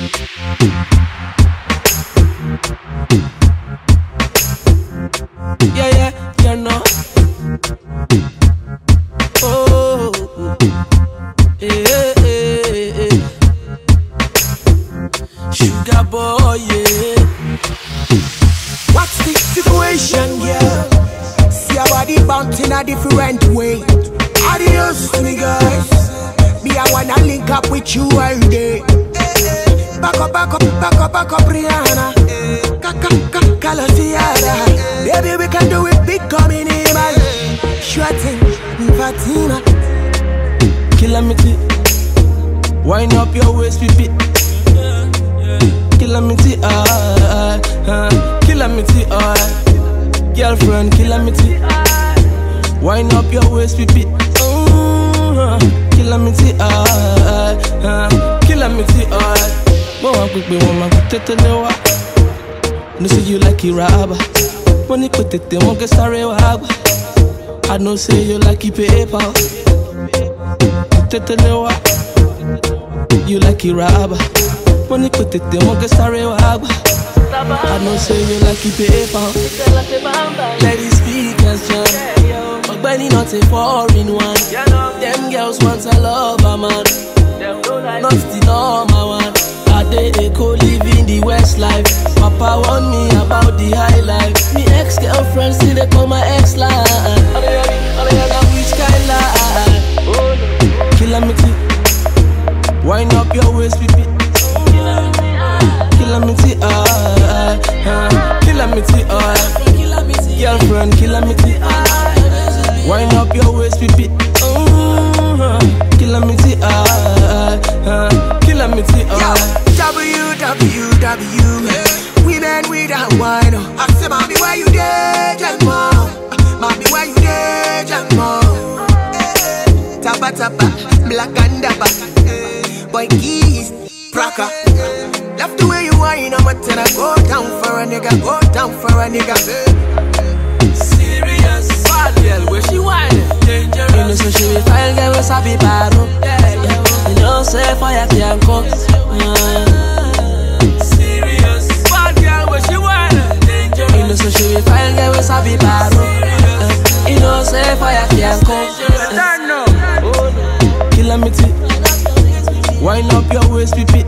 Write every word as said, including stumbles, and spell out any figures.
Yeah, yeah, you know. Oh, yeah, yeah, yeah. Sugar boy, yeah. What's the situation, yeah? See your body bouncing a different way. Adios to me, guys. Me, I wanna link up with you all day. Back up, back up, back up, back up, Rihanna. Calasiada. Baby, we can do it big, coming in, man. Sure thing, Fatima. Calamity. Wind up your waist, pipi. Calamity, ah, ah. Calamity, ah. Girlfriend, calamity. Wind up your waist, pipi. Uh, calamity, ah, ah. Calamity, ah. Mama quick, be woman, tetelewa. No say you like it, rabba. Money put it, they won't get sorry, wabba. I know say you like it, paper. Tetelewa. You like it, rabba. Money put it, they won't get sorry, wabba. I know say you like it, paper. Let it speak as jam. But Benny not a foreign one. Them girls want a lover, man. Not the normal one. I dey echo living the West life. Papa warn me about the high life. Me ex-girlfriend still they call my ex-line. Which kind line? Calamity. Wind up your waist, pipi. Calamity, ah, ah. Calamity, ah. Girlfriend, calamity. Wind up your waist, pipi. Calamity, ah, ah. Calamity, ah. W W W, women without wine. I say, mommy, where you dead, and mom? Mommy, where you dead, and mom? Tapa tapa, black and dapper. Boy, keys, praka. Love the way you wine, I'm a ten. I go down for a nigga, go down for a nigga. Serious, bad girl, where she whining? Dangerous. You know, so she be fine, girl, we sabi baro. You know, say fire can't cook. Serious, bad girl, where she whining? Dangerous. You know, so she be fine, girl, we sabi baro. You know, say fire can't cook. Calamity. Wind up your waist, pipi.